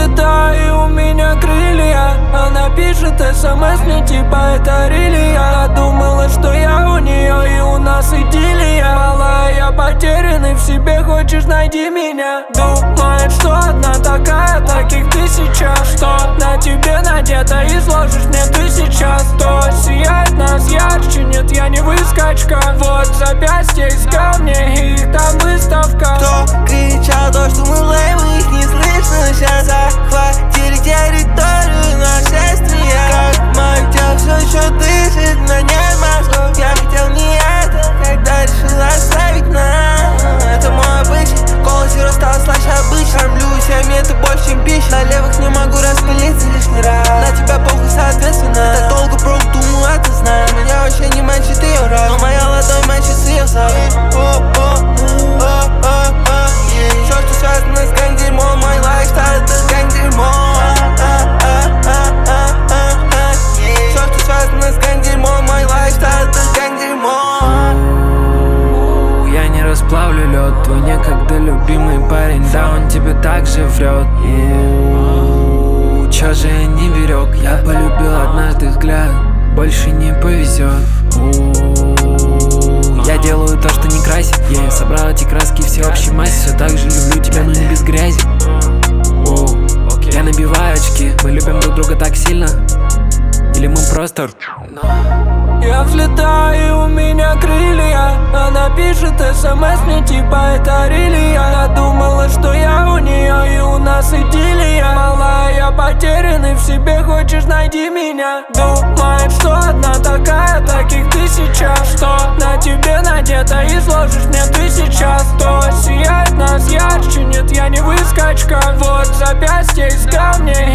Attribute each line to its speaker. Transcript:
Speaker 1: взлетаю, и у меня крылья. Она пишет смс мне типа это Рилия. Я думала, что я у нее и у нас идиллия. Малая, я потерянный в себе, хочешь найди меня. Думает, что одна такая, таких тысяча. Что на тебе надето, изложишь мне ты сейчас. То сияет нас ярче, нет, я не выскочка. Вот запястье из камня, и их там выставка.
Speaker 2: Кто кричал то, что мы леймы, их не слышно. Сейчас захватили территорию нашествия. Как мое тело все еще дышит, но нет мозгов. Я хотел не это, когда решил оставить нас. Это мой обычай, голос и стал слаще обычно. Кормлю всеми, это больше, чем пища. На левых не могу распылиться лишний раз. На тебя похуй, соответственно. Так долго брок, думаю, это знаю. Меня вообще не мочит ее раз, но моя ладонь мочит ее зад. Все, что связано с гангдерьмом, мой лайфстайл, это гангдерьмо. Все, что связано с гангдерьмом, мой лайфстайл, это гангдерьмо.
Speaker 1: Я не расплавлю лед, твой некогда любимый парень, да он тебе так же врет. Чё же я не берег, я полюбил однажды взгляд, больше не повезет. Я делаю то, что не красит. Я собрал эти краски всеобщей массе. Все так же люблю тебя, но не без грязи. Я набиваю очки. Мы любим друг друга так сильно. Или мы просто... Я взлетаю, и у меня крылья. Она пишет смс мне типа это Рилия. Я думала, что я у нее и у нас идиллия. Малая, я потерянный в себе, хочешь найди меня. Думает, что одна такая, таких тысяча. Что на тебе надето, изложишь мне ты сейчас. То сияет нас ярче, нет, я не выскочка. Вот запястье из камня,